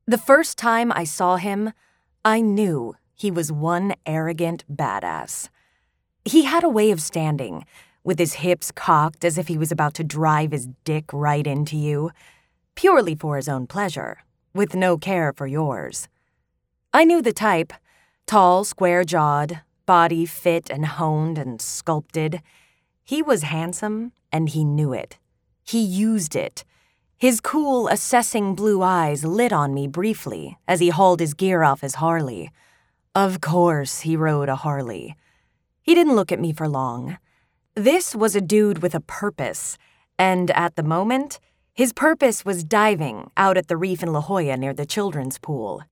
The first time I saw him, I knew he was one arrogant badass. He had a way of standing, with his hips cocked as if he was about to drive his dick right into you, purely for his own pleasure, with no care for yours. I knew the type: tall, square-jawed, body fit and honed and sculpted. He was handsome, and he knew it. He used it. His cool, assessing blue eyes lit on me briefly as he hauled his gear off his Harley. Of course he rode a Harley. He didn't look at me for long. This was a dude with a purpose, and at the moment, his purpose was diving out at the reef in La Jolla near the children's pool.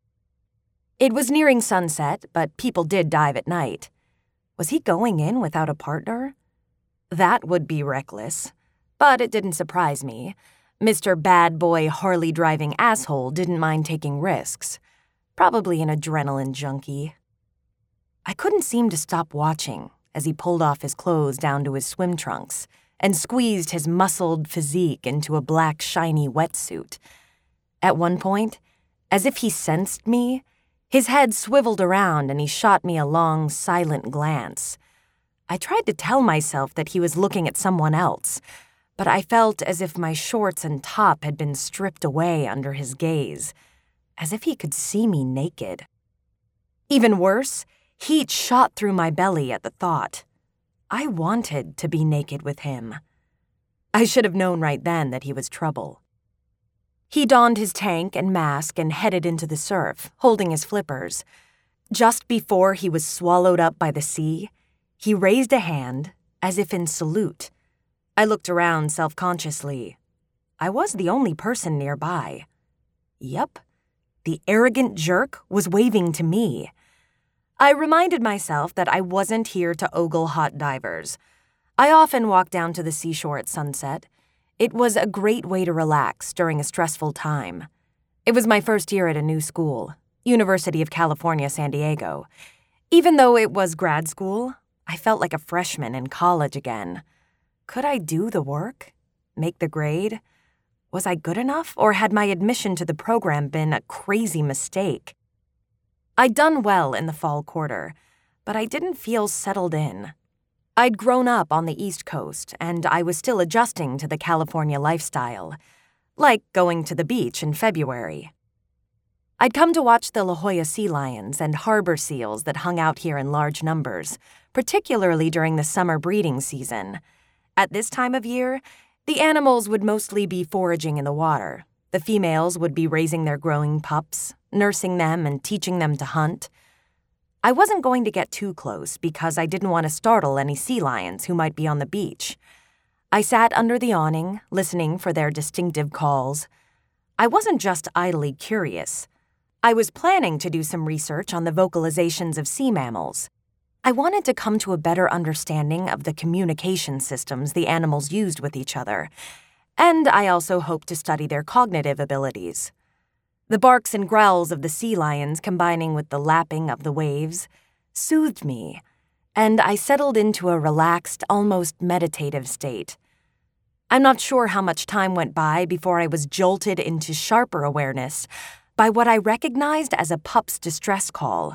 It was nearing sunset, but people did dive at night. Was he going in without a partner? That would be reckless, but it didn't surprise me. Mr. Bad Boy Harley-driving asshole didn't mind taking risks. Probably an adrenaline junkie. I couldn't seem to stop watching as he pulled off his clothes down to his swim trunks and squeezed his muscled physique into a black, shiny wetsuit. At one point, as if he sensed me, his head swiveled around and he shot me a long, silent glance. I tried to tell myself that he was looking at someone else, but I felt as if my shorts and top had been stripped away under his gaze, as if he could see me naked. Even worse, heat shot through my belly at the thought. I wanted to be naked with him. I should have known right then that he was trouble. He donned his tank and mask and headed into the surf, holding his flippers. Just before he was swallowed up by the sea, he raised a hand, as if in salute. I looked around self-consciously. I was the only person nearby. Yup, the arrogant jerk was waving to me. I reminded myself that I wasn't here to ogle hot divers. I often walked down to the seashore at sunset. It was a great way to relax during a stressful time. It was my first year at a new school, University of California, San Diego. Even though it was grad school, I felt like a freshman in college again. Could I do the work? Make the grade? Was I good enough, or had my admission to the program been a crazy mistake? I'd done well in the fall quarter, but I didn't feel settled in. I'd grown up on the East Coast, and I was still adjusting to the California lifestyle, like going to the beach in February. I'd come to watch the La Jolla sea lions and harbor seals that hung out here in large numbers, particularly during the summer breeding season. At this time of year, the animals would mostly be foraging in the water. The females would be raising their growing pups, nursing them and teaching them to hunt. I wasn't going to get too close because I didn't want to startle any sea lions who might be on the beach. I sat under the awning, listening for their distinctive calls. I wasn't just idly curious. I was planning to do some research on the vocalizations of sea mammals. I wanted to come to a better understanding of the communication systems the animals used with each other, and I also hoped to study their cognitive abilities. The barks and growls of the sea lions combining with the lapping of the waves soothed me, and I settled into a relaxed, almost meditative state. I'm not sure how much time went by before I was jolted into sharper awareness by what I recognized as a pup's distress call.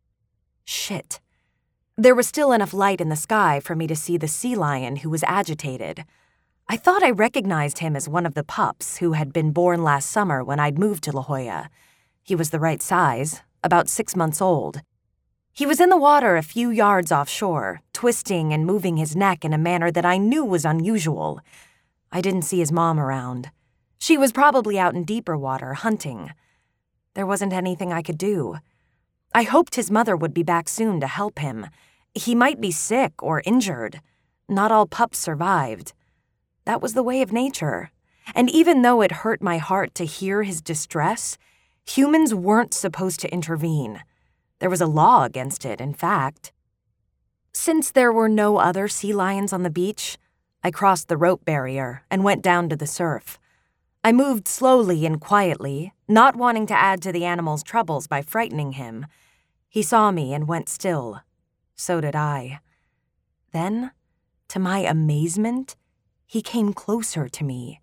Shit. There was still enough light in the sky for me to see the sea lion who was agitated. I thought I recognized him as one of the pups who had been born last summer when I'd moved to La Jolla. He was the right size, about 6 months old. He was in the water a few yards offshore, twisting and moving his neck in a manner that I knew was unusual. I didn't see his mom around. She was probably out in deeper water, hunting. There wasn't anything I could do. I hoped his mother would be back soon to help him. He might be sick or injured. Not all pups survived. That was the way of nature. And even though it hurt my heart to hear his distress, humans weren't supposed to intervene. There was a law against it, in fact. Since there were no other sea lions on the beach, I crossed the rope barrier and went down to the surf. I moved slowly and quietly, not wanting to add to the animal's troubles by frightening him. He saw me and went still. So did I. Then, to my amazement, he came closer to me.